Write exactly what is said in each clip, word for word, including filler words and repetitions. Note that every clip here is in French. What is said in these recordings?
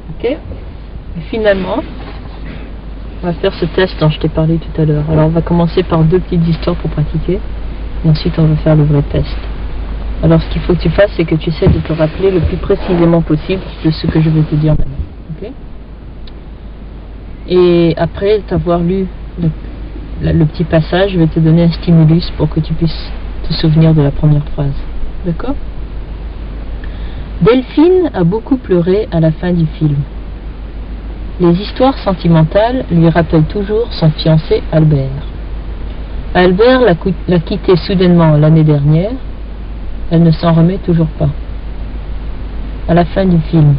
Ok. Et finalement, on va faire ce test dont je t'ai parlé tout à l'heure. Alors on va commencer par deux petites histoires pour pratiquer, et ensuite on va faire le vrai test. Alors ce qu'il faut que tu fasses, c'est que tu essaies de te rappeler le plus précisément possible de ce que je vais te dire maintenant. Ok. Et après t'avoir lu le, le petit passage, je vais te donner un stimulus pour que tu puisses te souvenir de la première phrase. D'accord? Delphine a beaucoup pleuré à la fin du film. Les histoires sentimentales lui rappellent toujours son fiancé Albert. Albert l'a, l'a quitté soudainement l'année dernière. Elle ne s'en remet toujours pas. À la fin du film.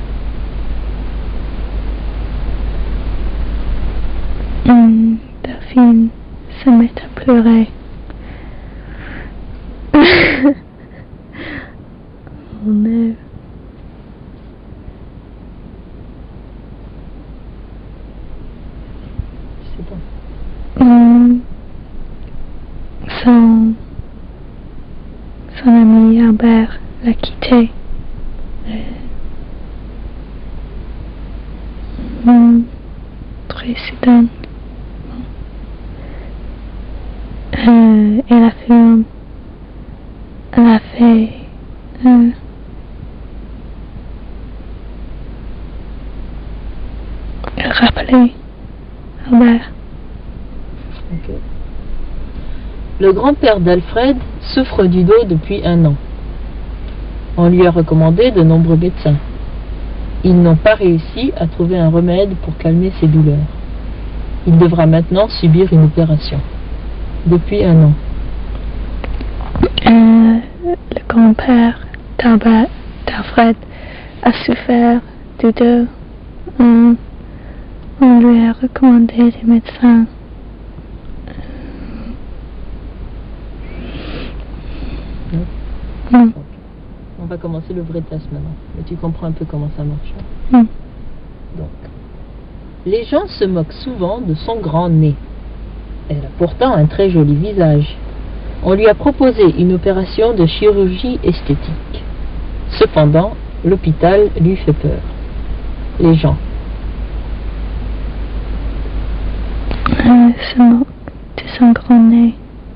Mmh, Delphine se met à pleurer. Oh non. Mmh, son, son ami Albert l'a quitté. Mmh, très soudain. Euh, et la film, elle a fait euh, rappeler Albert. Okay. Le grand-père d'Alfred souffre du dos depuis un an. On lui a recommandé de nombreux médecins. Ils n'ont pas réussi à trouver un remède pour calmer ses douleurs. Il devra maintenant subir une opération. Depuis un an. Euh, le grand-père d'Alfred a souffert du dos. Euh, on lui a recommandé des médecins. Mmh. Mmh. On va commencer le vrai test maintenant. Mais tu comprends un peu comment ça marche. Hein? Mmh. Donc, les gens se moquent souvent de son grand nez. Elle a pourtant un très joli visage. On lui a proposé une opération de chirurgie esthétique. Cependant, l'hôpital lui fait peur. Les gens. Euh, se moquent de son grand nez.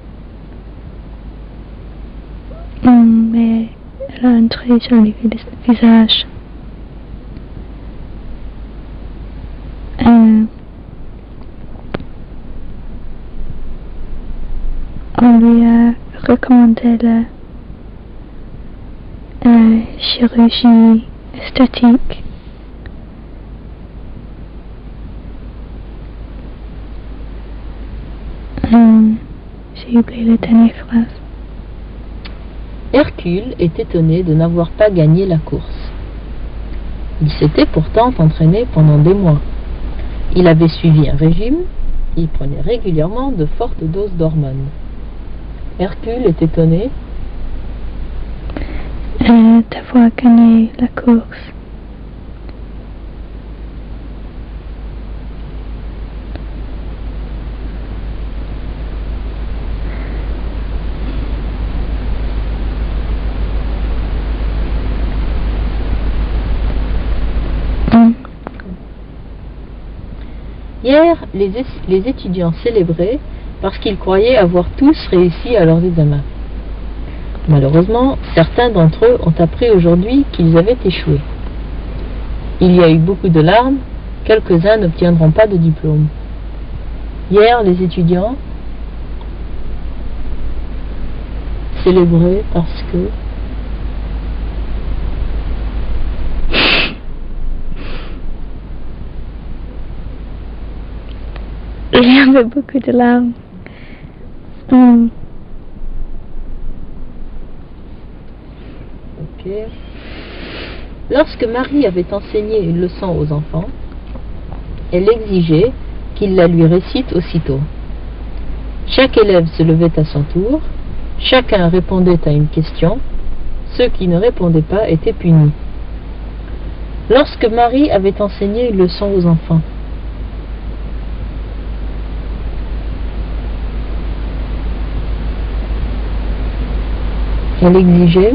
Mmh, mais elle a un très joli visage. Euh, on lui a recommandé la euh, chirurgie esthétique. Euh, j'ai oublié la dernière phrase. Hercule est étonné de n'avoir pas gagné la course. Il s'était pourtant entraîné pendant des mois. Il avait suivi un régime, il prenait régulièrement de fortes doses d'hormones. Hercule est étonné euh, d'avoir gagné la course. Hier, les, les étudiants célébraient parce qu'ils croyaient avoir tous réussi à leurs examens. Malheureusement, certains d'entre eux ont appris aujourd'hui qu'ils avaient échoué. Il y a eu beaucoup de larmes, quelques-uns n'obtiendront pas de diplôme. Hier, les étudiants célébraient parce que il y avait beaucoup de larmes. Mm. Ok. Lorsque Marie avait enseigné une leçon aux enfants, elle exigeait qu'ils la lui récitent aussitôt. Chaque élève se levait à son tour, chacun répondait à une question, ceux qui ne répondaient pas étaient punis. Lorsque Marie avait enseigné une leçon aux enfants, elle exigeait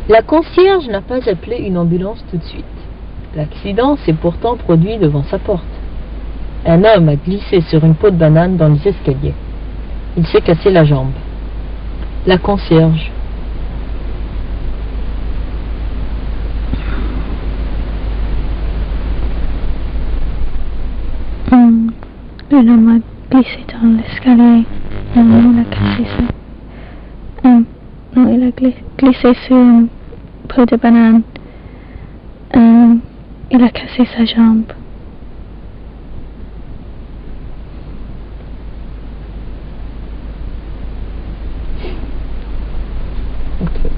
La concierge n'a pas appelé une ambulance tout de suite. L'accident s'est pourtant produit devant sa porte. Un homme a glissé sur une peau de banane dans les escaliers. Il s'est cassé la jambe. La concierge. Hum, un homme a glissé dans l'escalier. Hum, il a cassé ça. Hum, non, il a glissé sur une peau de banane. Hum, il a cassé sa jambe. Okay.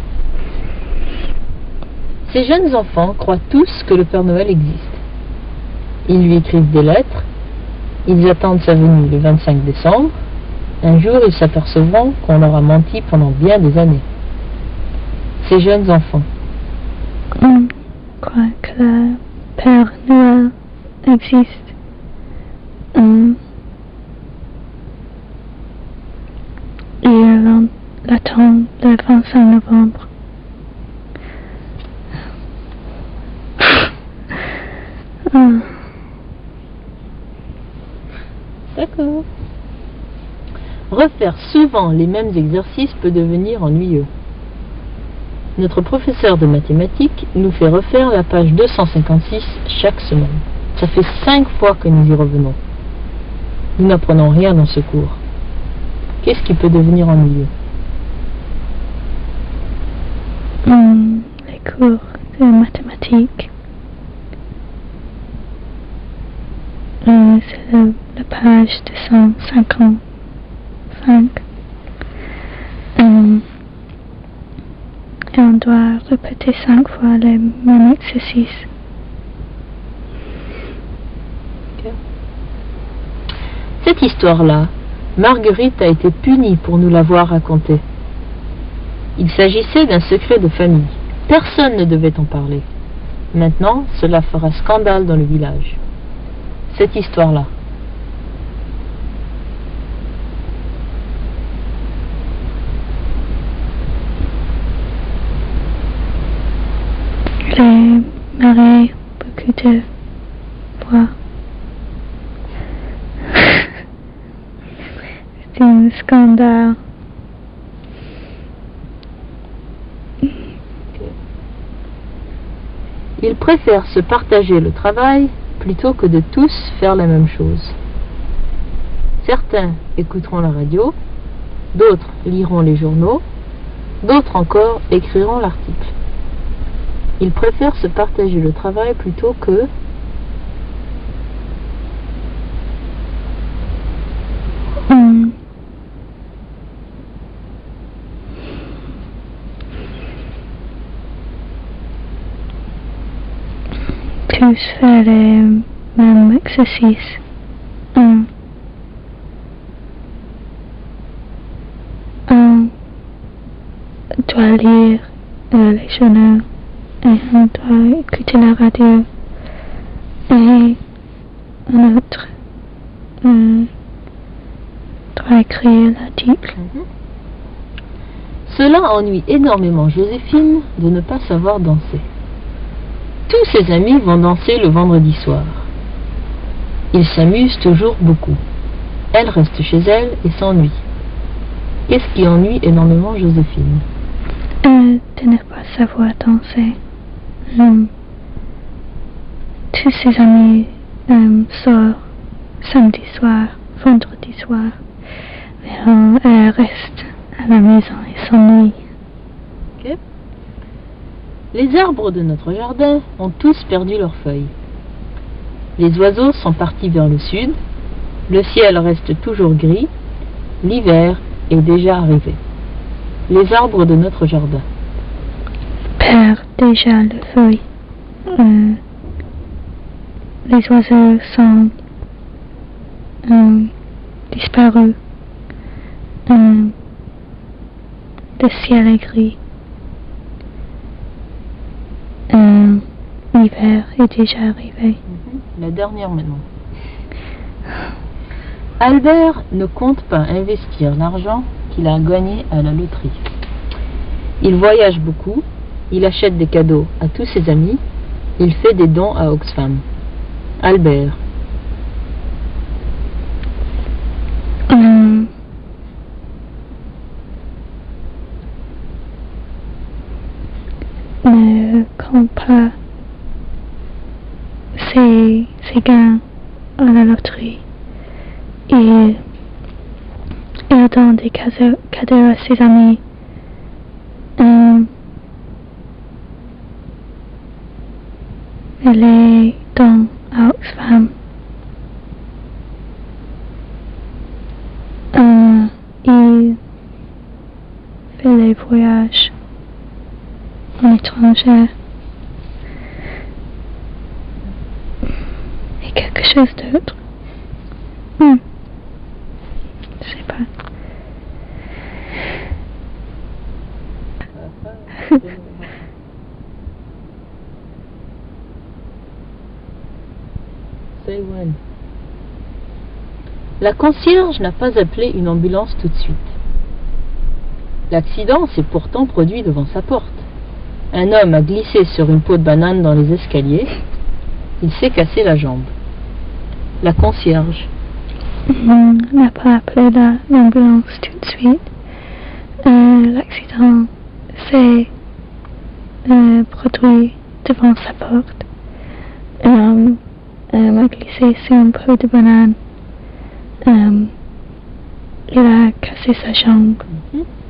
Ces jeunes enfants croient tous que le Père Noël existe. Ils lui écrivent des lettres. Ils attendent sa venue le vingt-cinq décembre. Un jour, ils s'apercevront qu'on leur a menti pendant bien des années. Ces jeunes enfants. On croit que le Père Noël existe. Um, et on l'attend le vingt-cinq novembre. uh. D'accord. Refaire souvent les mêmes exercices peut devenir ennuyeux. Notre professeur de mathématiques nous fait refaire la page deux cent cinquante-six chaque semaine. Ça fait cinq fois que nous y revenons. Nous n'apprenons rien dans ce cours. Qu'est-ce qui peut devenir ennuyeux? Mm, les cours de mathématiques. Euh, c'est le, la page deux cent cinquante-cinq. Um, et on doit répéter cinq fois les mêmes exercices. Okay. Cette histoire-là, Marguerite a été punie pour nous l'avoir racontée. Il s'agissait d'un secret de famille. Personne ne devait en parler. Maintenant, cela fera scandale dans le village. Cette histoire-là. Les mariés, beaucoup de bois. C'est un scandale. Ils préfèrent se partager le travail plutôt que de tous faire la même chose. Certains écouteront la radio, d'autres liront les journaux, d'autres encore écriront l'article. Ils préfèrent se partager le travail plutôt que... Mm. Tous faire les mêmes exercices. Mm. On doit lire euh, les journaux et on doit écouter la radio et un autre euh, doit écrire l'article. Mm-hmm. Cela ennuie énormément Joséphine de ne pas savoir danser. Tous ses amis vont danser le vendredi soir. Ils s'amusent toujours beaucoup. Elle reste chez elle et s'ennuie. Qu'est-ce qui ennuie énormément Joséphine? Euh, de ne pas savoir danser. Um, tous ses amis um, sortent samedi soir, vendredi soir, mais um, elle reste à la maison et s'ennuie. Okay. Les arbres de notre jardin ont tous perdu leurs feuilles. Les oiseaux sont partis vers le sud, le ciel reste toujours gris, l'hiver est déjà arrivé. Les arbres de notre jardin perdent déjà les feuilles. Euh, les oiseaux sont euh, disparus. Euh, le ciel est gris. Euh, l'hiver est déjà arrivé. La dernière maintenant. Albert ne compte pas investir l'argent qu'il a gagné à la loterie. Il voyage beaucoup, Il achète des cadeaux à tous ses amis. Il fait des dons à Oxfam. Albert. Um, ne compte pas ses, ses gains à la loterie. Il, il donne des cadeaux, cadeaux à ses amis. Um, il les donne à Oxfam. Uh, il fait les voyages en étranger. Et quelque chose d'autre. Hmm. Je sais pas. Say when. La concierge n'a pas appelé une ambulance tout de suite. L'accident s'est pourtant produit devant sa porte. Un homme a glissé sur une peau de banane dans les escaliers. Il s'est cassé la jambe. La concierge. Mmh, n'a pas appelé la, l'ambulance tout de suite. Euh, l'accident s'est euh, produit devant sa porte. Un homme euh, a glissé sur une peau de banane. Um, il a cassé sa jambe. Mm-hmm.